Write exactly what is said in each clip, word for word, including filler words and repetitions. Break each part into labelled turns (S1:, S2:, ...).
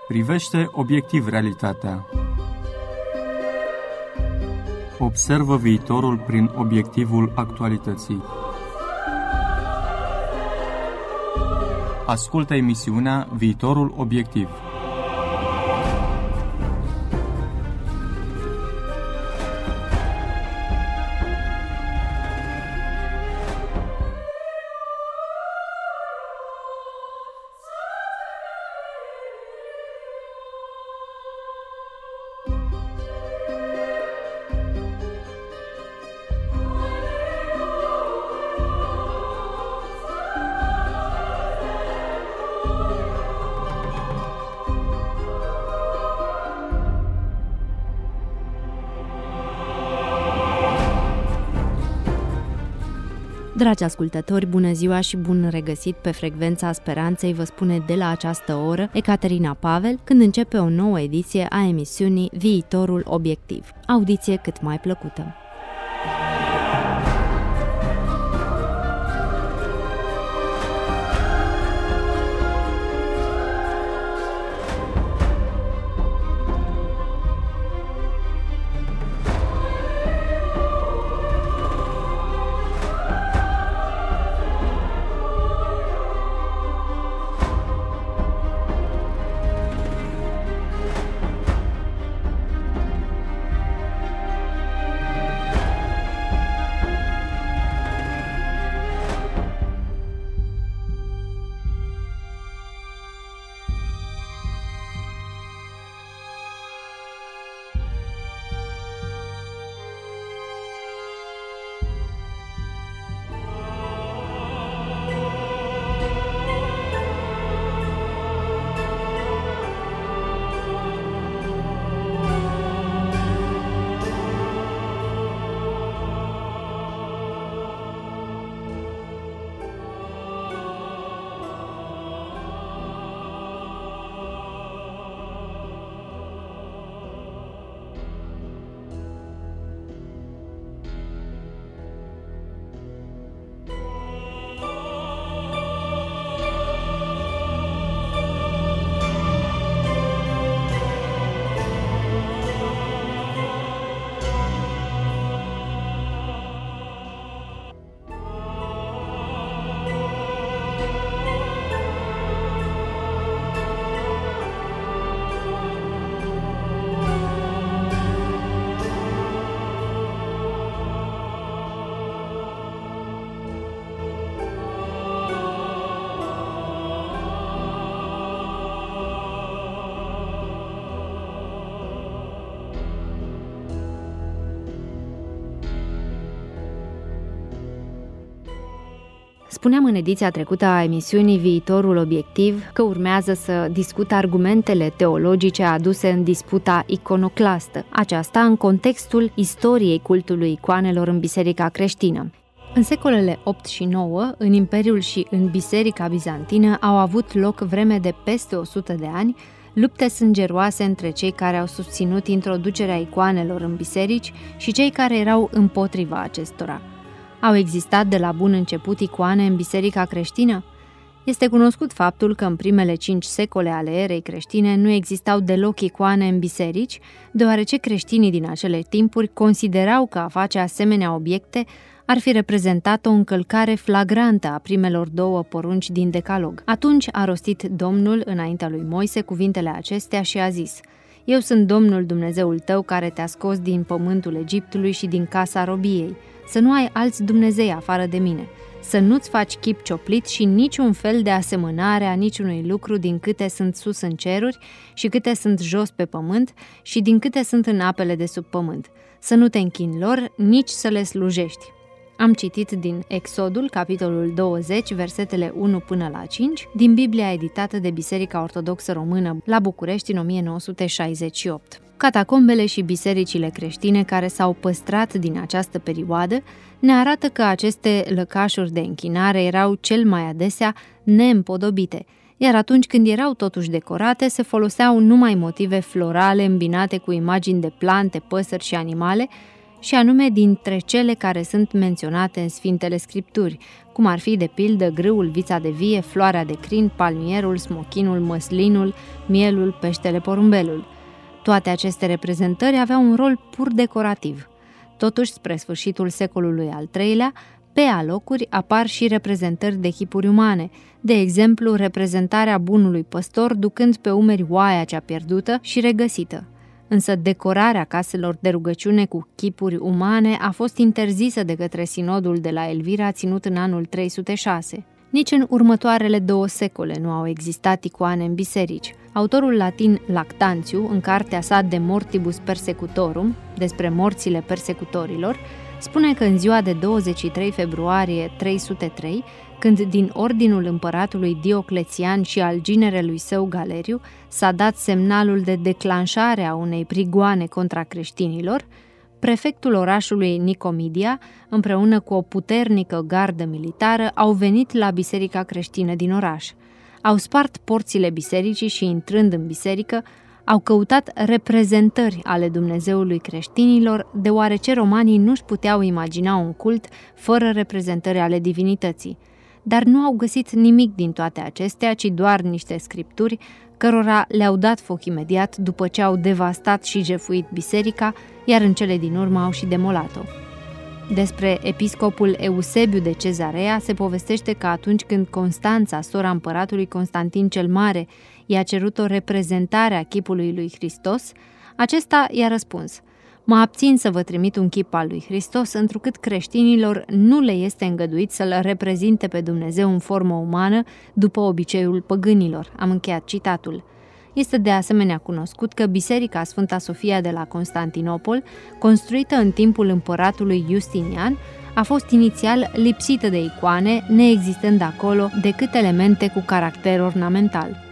S1: Privește obiectiv realitatea. Observă viitorul prin obiectivul actualității. Ascultă emisiunea Viitorul Obiectiv.
S2: Dragi ascultători, bună ziua și bun regăsit pe Frecvența Speranței, vă spune de la această oră Ecaterina Pavel, când începe o nouă ediție a emisiunii Viitorul Obiectiv. Audiție cât mai plăcută! Spuneam în ediția trecută a emisiunii Viitorul Obiectiv că urmează să discut argumentele teologice aduse în disputa iconoclastă, aceasta în contextul istoriei cultului icoanelor în biserica creștină. În secolele opt și nouă, în Imperiul și în Biserica Bizantină au avut loc vreme de peste o sută de ani lupte sângeroase între cei care au susținut introducerea icoanelor în biserici și cei care erau împotriva acestora. Au existat de la bun început icoane în biserica creștină? Este cunoscut faptul că în primele cinci secole ale erei creștine nu existau deloc icoane în biserici, deoarece creștinii din acele timpuri considerau că a face asemenea obiecte ar fi reprezentat o încălcare flagrantă a primelor două porunci din Decalog. Atunci a rostit Domnul înaintea lui Moise cuvintele acestea și a zis: Eu sunt Domnul Dumnezeul tău care te-a scos din pământul Egiptului și din casa robiei. Să nu ai alți Dumnezei afară de mine, să nu-ți faci chip cioplit și niciun fel de asemănare a niciunui lucru din câte sunt sus în ceruri și câte sunt jos pe pământ și din câte sunt în apele de sub pământ. Să nu te închini lor, nici să le slujești. Am citit din Exodul, capitolul douăzeci, versetele unu până la cinci, din Biblia editată de Biserica Ortodoxă Română la București în o mie nouă sute șaizeci și opt. Catacombele și bisericile creștine care s-au păstrat din această perioadă ne arată că aceste lăcașuri de închinare erau cel mai adesea neîmpodobite, iar atunci când erau totuși decorate, se foloseau numai motive florale îmbinate cu imagini de plante, păsări și animale, și anume dintre cele care sunt menționate în Sfintele Scripturi, cum ar fi, de pildă, grâul, vița de vie, floarea de crin, palmierul, smochinul, măslinul, mielul, peștele, porumbelul. Toate aceste reprezentări aveau un rol pur decorativ. Totuși, spre sfârșitul secolului al treilea, pe alocuri apar și reprezentări de chipuri umane, de exemplu reprezentarea bunului păstor ducând pe umeri oaia cea pierdută și regăsită. Însă decorarea caselor de rugăciune cu chipuri umane a fost interzisă de către sinodul de la Elvira, ținut în anul trei sute șase. Nici în următoarele două secole nu au existat icoane în biserici. Autorul latin Lactanțiu, în cartea sa De Mortibus Persecutorum, despre morțile persecutorilor, spune că în ziua de douăzeci și trei februarie trei sute trei, când din ordinul împăratului Dioclețian și al ginerelui său Galeriu s-a dat semnalul de declanșare a unei prigoane contra creștinilor, prefectul orașului Nicomedia, împreună cu o puternică gardă militară, au venit la biserica creștină din oraș. Au spart porțile bisericii și, intrând în biserică, au căutat reprezentări ale Dumnezeului creștinilor, deoarece romanii nu-și puteau imagina un cult fără reprezentări ale divinității. Dar nu au găsit nimic din toate acestea, ci doar niște scripturi, cărora le-au dat foc imediat după ce au devastat și jefuit biserica, iar în cele din urmă au și demolat-o. Despre episcopul Eusebiu de Cezarea se povestește că atunci când Constanța, sora împăratului Constantin cel Mare, i-a cerut o reprezentare a chipului lui Hristos, acesta i-a răspuns: „Mă abțin să vă trimit un chip al lui Hristos, întrucât creștinilor nu le este îngăduit să-L reprezinte pe Dumnezeu în formă umană, după obiceiul păgânilor.” Am încheiat citatul. Este de asemenea cunoscut că Biserica Sfânta Sofia de la Constantinopol, construită în timpul împăratului Justinian, a fost inițial lipsită de icoane, neexistând acolo decât elemente cu caracter ornamental.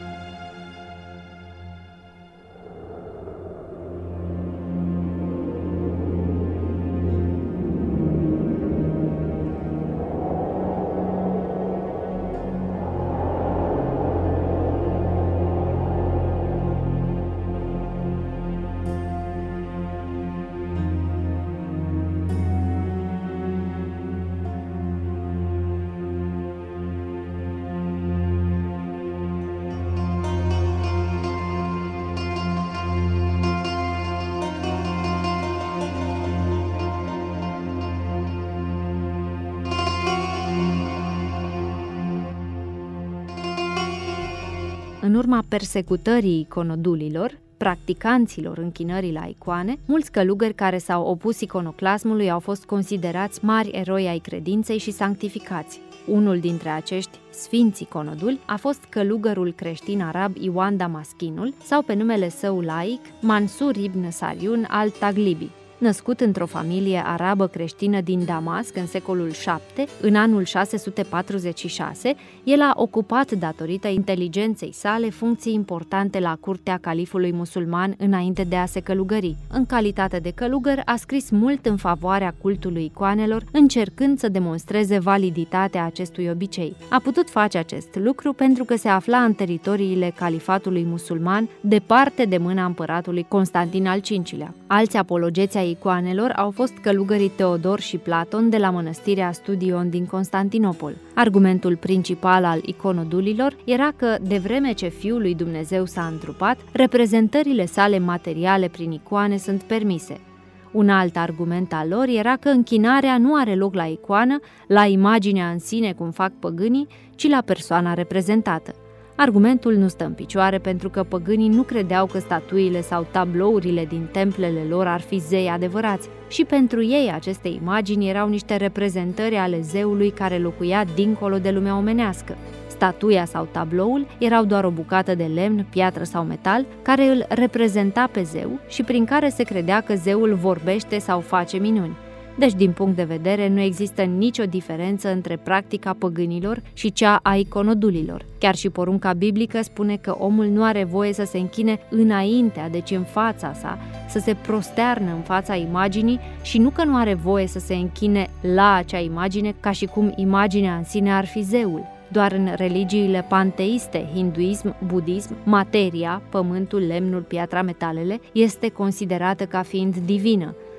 S2: În urma persecutării iconodulilor, practicanților închinării la icoane, mulți călugări care s-au opus iconoclasmului au fost considerați mari eroi ai credinței și sanctificați. Unul dintre acești sfinți iconoduli a fost călugărul creștin arab Ioan Damaschinul, sau pe numele său laic Mansur ibn Sariun al-Taglibi. Născut într-o familie arabă creștină din Damasc în secolul șapte, în anul șase sute patruzeci și șase, el a ocupat, datorită inteligenței sale, funcții importante la curtea califului musulman înainte de a se călugări. În calitate de călugăr, a scris mult în favoarea cultului icoanelor, încercând să demonstreze validitatea acestui obicei. A putut face acest lucru pentru că se afla în teritoriile califatului musulman, departe de mâna împăratului Constantin al cincilea. Alți apologeți ai icoanelor au fost călugării Teodor și Platon de la mănăstirea Studion din Constantinopol. Argumentul principal al iconodulilor era că, de vreme ce Fiul lui Dumnezeu s-a întrupat, reprezentările sale materiale prin icoane sunt permise. Un alt argument al lor era că închinarea nu are loc la icoană, la imaginea în sine, cum fac păgânii, ci la persoana reprezentată. Argumentul nu stă în picioare pentru că păgânii nu credeau că statuile sau tablourile din templele lor ar fi zei adevărați și pentru ei aceste imagini erau niște reprezentări ale zeului care locuia dincolo de lumea omenească. Statuia sau tabloul erau doar o bucată de lemn, piatră sau metal care îl reprezenta pe zeu și prin care se credea că zeul vorbește sau face minuni. Deci, din punct de vedere, nu există nicio diferență între practica păgânilor și cea a iconodulilor. Chiar și porunca biblică spune că omul nu are voie să se închine înaintea, deci în fața sa, să se prostearnă în fața imaginii și nu că nu are voie să se închine la acea imagine ca și cum imaginea în sine ar fi zeul. Doar în religiile panteiste, hinduism, budism, materia, pământul, lemnul, piatra, metalele, este considerată ca fiind divină.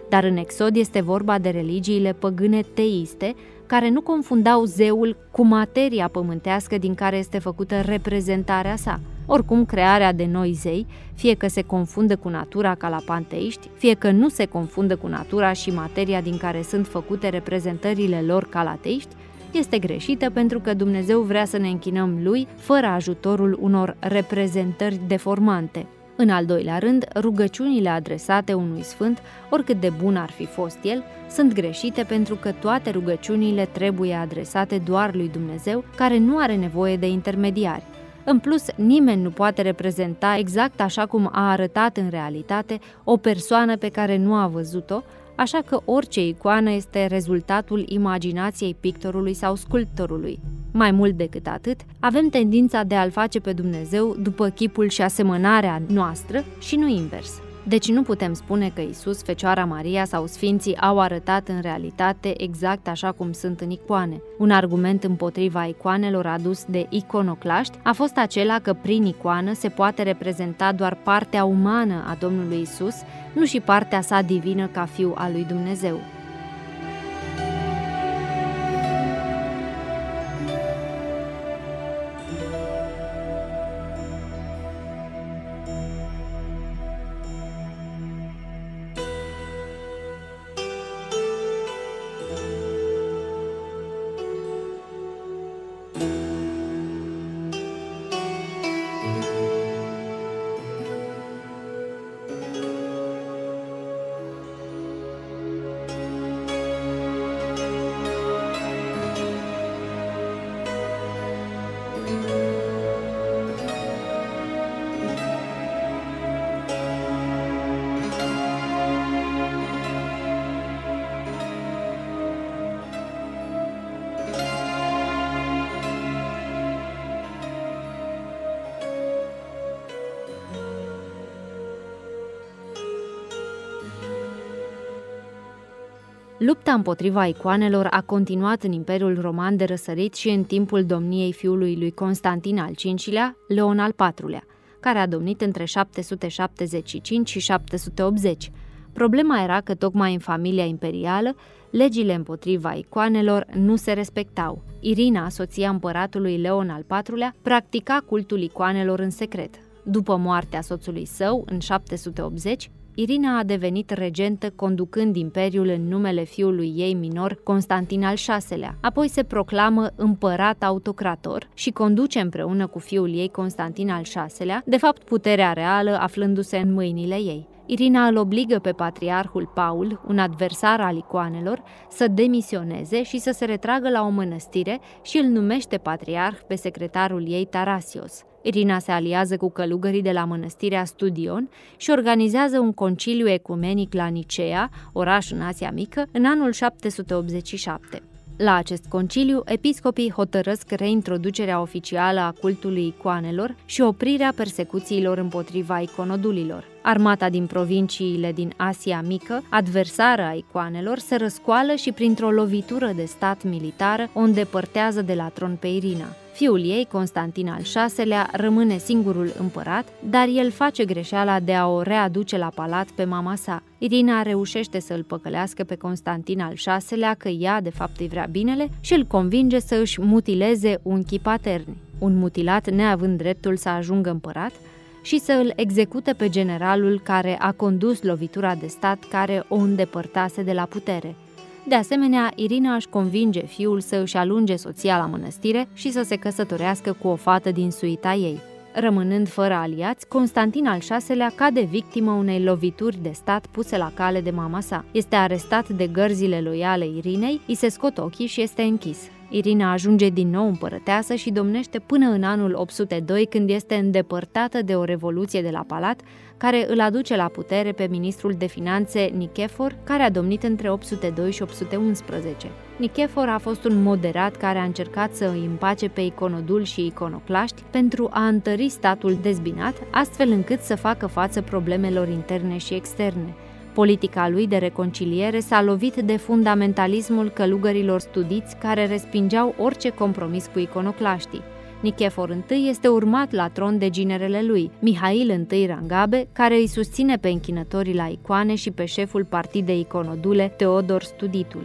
S2: dar în Exod este vorba de religiile păgâne teiste, care nu confundau zeul cu materia pământească din care este făcută reprezentarea sa. Oricum, crearea de noi zei, fie că se confundă cu natura ca la panteiști, fie că nu se confundă cu natura și materia din care sunt făcute reprezentările lor ca la teiști, este greșită pentru că Dumnezeu vrea să ne închinăm Lui fără ajutorul unor reprezentări deformante. În al doilea rând, rugăciunile adresate unui sfânt, oricât de bun ar fi fost el, sunt greșite pentru că toate rugăciunile trebuie adresate doar lui Dumnezeu, care nu are nevoie de intermediari. În plus, nimeni nu poate reprezenta exact așa cum a arătat în realitate o persoană pe care nu a văzut-o, așa că orice icoană este rezultatul imaginației pictorului sau sculptorului. Mai mult decât atât, avem tendința de a-L face pe Dumnezeu după chipul și asemănarea noastră și nu invers. Deci nu putem spune că Iisus, Fecioara Maria sau Sfinții au arătat în realitate exact așa cum sunt în icoane. Un argument împotriva icoanelor adus de iconoclaști a fost acela că prin icoană se poate reprezenta doar partea umană a Domnului Iisus, nu și partea sa divină ca Fiu al lui Dumnezeu. Lupta împotriva icoanelor a continuat în Imperiul Roman de Răsărit și în timpul domniei fiului lui Constantin al cincilea, Leon al patrulea, care a domnit între șapte sute șaptezeci și cinci și șapte sute optzeci. Problema era că tocmai în familia imperială, legile împotriva icoanelor nu se respectau. Irina, soția împăratului Leon al patrulea, practica cultul icoanelor în secret. După moartea soțului său, în șapte sute optzeci, Irina a devenit regentă conducând imperiul în numele fiului ei minor, Constantin al șaselea. Apoi se proclamă împărat autocrator și conduce împreună cu fiul ei, Constantin al șaselea, de fapt puterea reală aflându-se în mâinile ei. Irina îl obligă pe patriarhul Paul, un adversar al icoanelor, să demisioneze și să se retragă la o mănăstire și îl numește patriarh pe secretarul ei, Tarasios. Irina se aliază cu călugării de la mănăstirea Studion și organizează un conciliu ecumenic la Nicea, oraș în Asia Mică, în anul șapte sute optzeci și șapte. La acest conciliu, episcopii hotărăsc reintroducerea oficială a cultului icoanelor și oprirea persecuțiilor împotriva iconodulilor. Armata din provinciile din Asia Mică, adversară a icoanelor, se răscoală și printr-o lovitură de stat militară o îndepărtează de la tron pe Irina. Fiul ei, Constantin al șaselea, rămâne singurul împărat, dar el face greșeala de a o readuce la palat pe mama sa. Irina reușește să îl păcălească pe Constantin al șaselea că ea de fapt îi vrea binele și îl convinge să își mutileze unchii paterni, un mutilat neavând dreptul să ajungă împărat, și să îl execute pe generalul care a condus lovitura de stat care o îndepărtase de la putere. De asemenea, Irina își convinge fiul să își alunge soția la mănăstire și să se căsătorească cu o fată din suita ei. Rămânând fără aliați, Constantin al șaselea cade victimă unei lovituri de stat puse la cale de mama sa. Este arestat de gărzile loiale Irinei, îi se scot ochii și este închis. Irina ajunge din nou împărăteasă și domnește până în anul opt sute doi, când este îndepărtată de o revoluție de la palat, care îl aduce la putere pe ministrul de finanțe Nicefor, care a domnit între opt sute doi și opt sute unsprezece. Nicefor a fost un moderat care a încercat să îi împace pe iconodul și iconoclaști pentru a întări statul dezbinat, astfel încât să facă față problemelor interne și externe. Politica lui de reconciliere s-a lovit de fundamentalismul călugărilor studiți care respingeau orice compromis cu iconoclaștii. Nichefor I este urmat la tron de ginerele lui, Mihail I Rangabe, care îi susține pe închinătorii la icoane și pe șeful partidei iconodule, Teodor Studitul.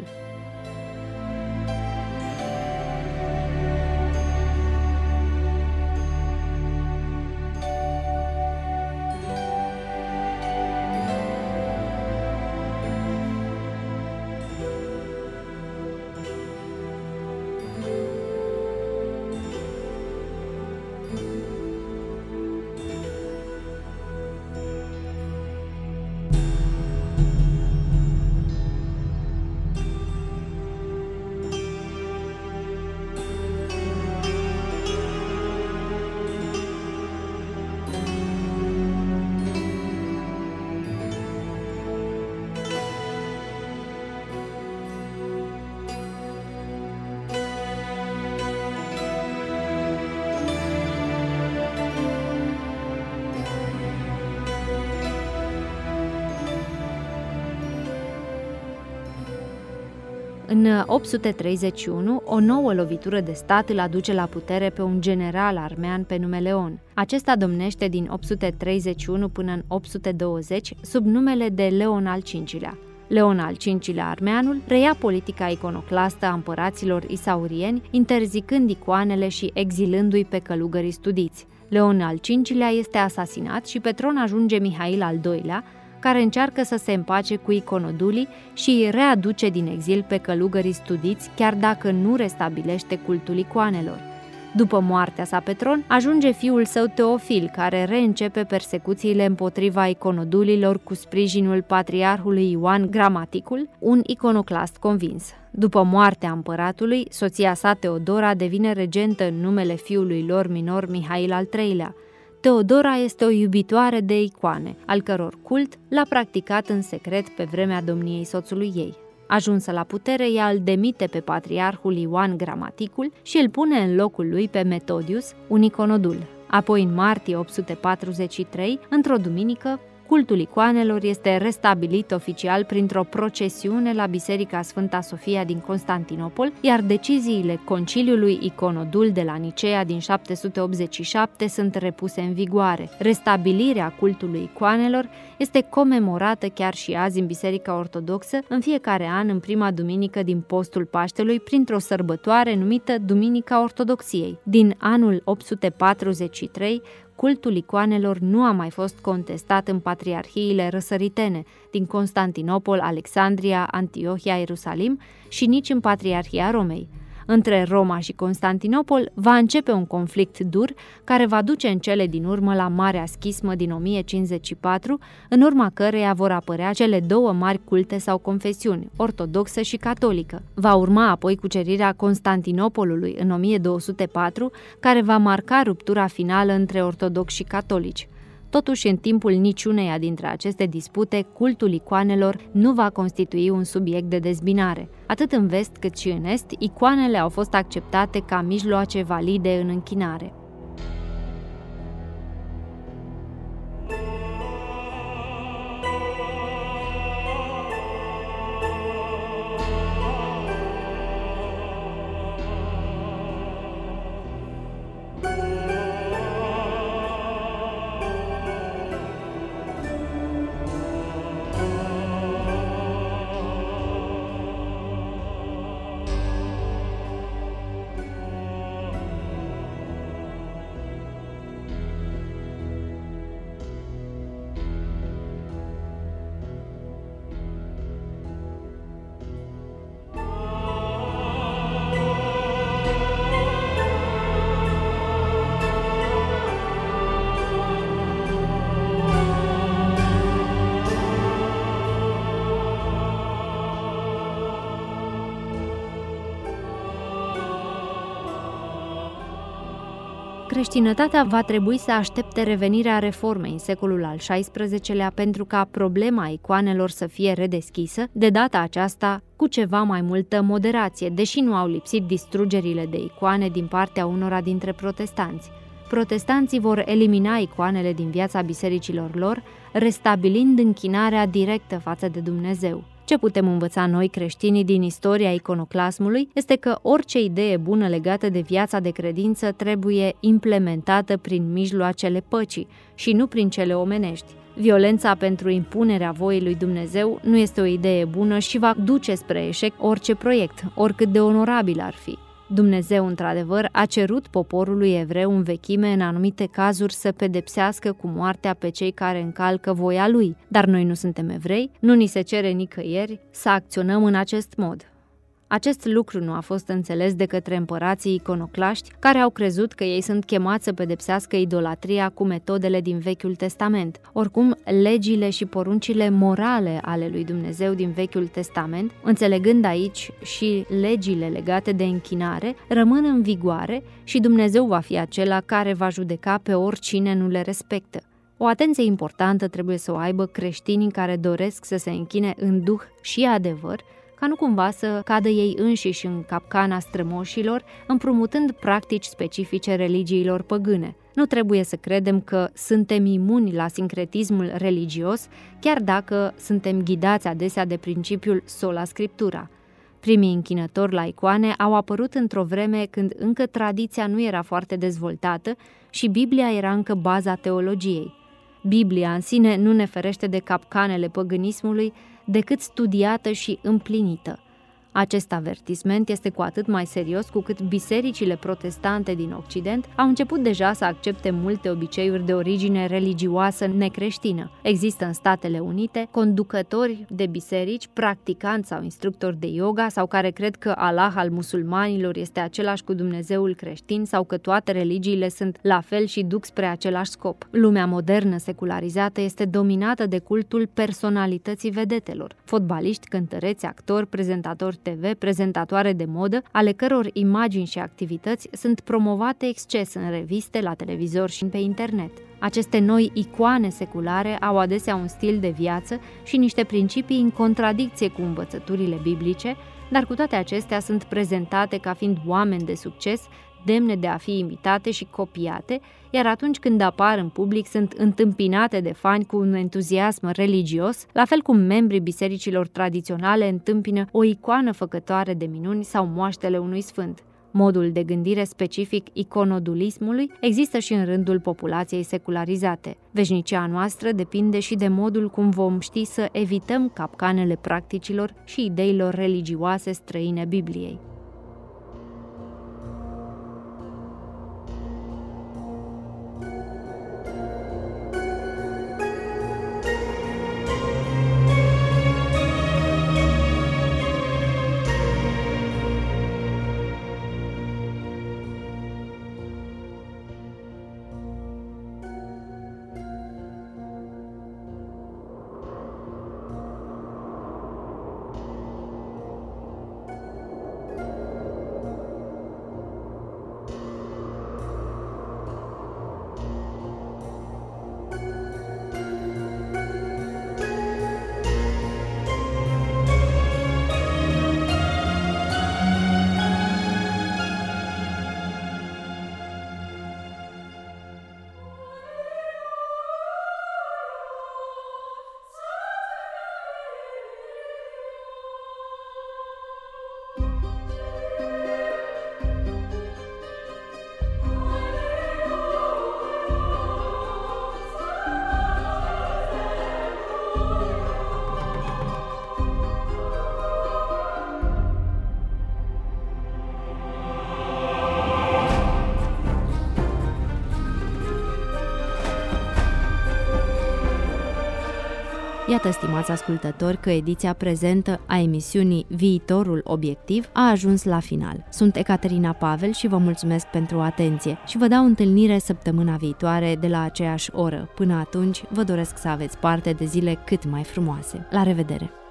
S2: În opt sute treizeci și unu, o nouă lovitură de stat îl aduce la putere pe un general armean pe nume Leon. Acesta domnește din opt sute treizeci și unu până în opt sute douăzeci sub numele de Leon al cincilea. Leon al cincilea armeanul preia politica iconoclastă a împăraților isaurieni, interzicând icoanele și exilându-i pe călugării studiți. Leon al cincilea este asasinat și pe tron ajunge Mihail al doilea, care încearcă să se împace cu iconodulii și îi readuce din exil pe călugării studiți, chiar dacă nu restabilește cultul icoanelor. După moartea sa pe tron, ajunge fiul său Teofil, care reîncepe persecuțiile împotriva iconodulilor cu sprijinul patriarhului Ioan Gramaticul, un iconoclast convins. După moartea împăratului, soția sa Teodora devine regentă în numele fiului lor minor Mihail al treilea. Teodora este o iubitoare de icoane, al căror cult l-a practicat în secret pe vremea domniei soțului ei. Ajunsă la putere, ea îl demite pe patriarhul Ioan Gramaticul și îl pune în locul lui pe Metodius, un iconodul. Apoi, în martie opt sute patruzeci și trei, într-o duminică, cultul icoanelor este restabilit oficial printr-o procesiune la Biserica Sfânta Sofia din Constantinopol, iar deciziile Conciliului Iconodul de la Nicea din șapte sute optzeci și șapte sunt repuse în vigoare. Restabilirea cultului icoanelor este comemorată chiar și azi în Biserica Ortodoxă, în fiecare an în prima duminică din postul Paștelui, printr-o sărbătoare numită Duminica Ortodoxiei. Din anul opt sute patruzeci și trei, cultul icoanelor nu a mai fost contestat în patriarhiile răsăritene din Constantinopol, Alexandria, Antiohia, Ierusalim și nici în Patriarhia Romei. Între Roma și Constantinopol va începe un conflict dur care va duce în cele din urmă la Marea Schismă din o mie cincizeci și patru, în urma căreia vor apărea cele două mari culte sau confesiuni, ortodoxă și catolică. Va urma apoi cucerirea Constantinopolului în o mie două sute patru, care va marca ruptura finală între ortodoxi și catolici. Totuși, în timpul niciuneia dintre aceste dispute, cultul icoanelor nu va constitui un subiect de dezbinare. Atât în vest cât și în est, icoanele au fost acceptate ca mijloace valide în închinare. Creștinătatea va trebui să aștepte revenirea reformei în secolul al șaisprezecelea pentru ca problema icoanelor să fie redeschisă, de data aceasta cu ceva mai multă moderație, deși nu au lipsit distrugerile de icoane din partea unora dintre protestanți. Protestanții vor elimina icoanele din viața bisericilor lor, restabilind închinarea directă față de Dumnezeu. Ce putem învăța noi creștinii din istoria iconoclasmului este că orice idee bună legată de viața de credință trebuie implementată prin mijloacele păcii și nu prin cele omenești. Violența pentru impunerea voii lui Dumnezeu nu este o idee bună și va duce spre eșec orice proiect, oricât de onorabil ar fi. Dumnezeu, într-adevăr, a cerut poporului evreu în vechime, în anumite cazuri, să pedepsească cu moartea pe cei care încalcă voia lui, dar noi nu suntem evrei, nu ni se cere nicăieri să acționăm în acest mod. Acest lucru nu a fost înțeles de către împărații iconoclaști, care au crezut că ei sunt chemați să pedepsească idolatria cu metodele din Vechiul Testament. Oricum, legile și poruncile morale ale lui Dumnezeu din Vechiul Testament, înțelegând aici și legile legate de închinare, rămân în vigoare și Dumnezeu va fi acela care va judeca pe oricine nu le respectă. O atenție importantă trebuie să o aibă creștinii care doresc să se închine în duh și adevăr, ca nu cumva să cadă ei înșiși în capcana strămoșilor, împrumutând practici specifice religiilor păgâne. Nu trebuie să credem că suntem imuni la sincretismul religios, chiar dacă suntem ghidați adesea de principiul sola scriptura. Primii închinători la icoane au apărut într-o vreme când încă tradiția nu era foarte dezvoltată și Biblia era încă baza teologiei. Biblia în sine nu ne ferește de capcanele păgânismului, decât studiată și împlinită. Acest avertisment este cu atât mai serios cu cât bisericile protestante din Occident au început deja să accepte multe obiceiuri de origine religioasă necreștină. Există în Statele Unite conducători de biserici, practicanți sau instructori de yoga sau care cred că Allah al musulmanilor este același cu Dumnezeul creștin sau că toate religiile sunt la fel și duc spre același scop. Lumea modernă secularizată este dominată de cultul personalității vedetelor. Fotbaliști, cântăreți, actori, prezentatori T V, prezentatoare de modă, ale căror imagini și activități sunt promovate exces în reviste, la televizor și pe internet. Aceste noi icoane seculare au adesea un stil de viață și niște principii în contradicție cu învățăturile biblice, dar cu toate acestea sunt prezentate ca fiind oameni de succes, demne de a fi imitate și copiate, iar atunci când apar în public sunt întâmpinate de fani cu un entuziasm religios, la fel cum membrii bisericilor tradiționale întâmpină o icoană făcătoare de minuni sau moaștele unui sfânt. Modul de gândire specific iconodulismului există și în rândul populației secularizate. Veșnicia noastră depinde și de modul cum vom ști să evităm capcanele practicilor și ideilor religioase străine Bibliei. Iată, stimați ascultători, că ediția prezentă a emisiunii Viitorul Obiectiv a ajuns la final. Sunt Ecaterina Pavel și vă mulțumesc pentru atenție și vă dau întâlnire săptămâna viitoare de la aceeași oră. Până atunci, vă doresc să aveți parte de zile cât mai frumoase. La revedere!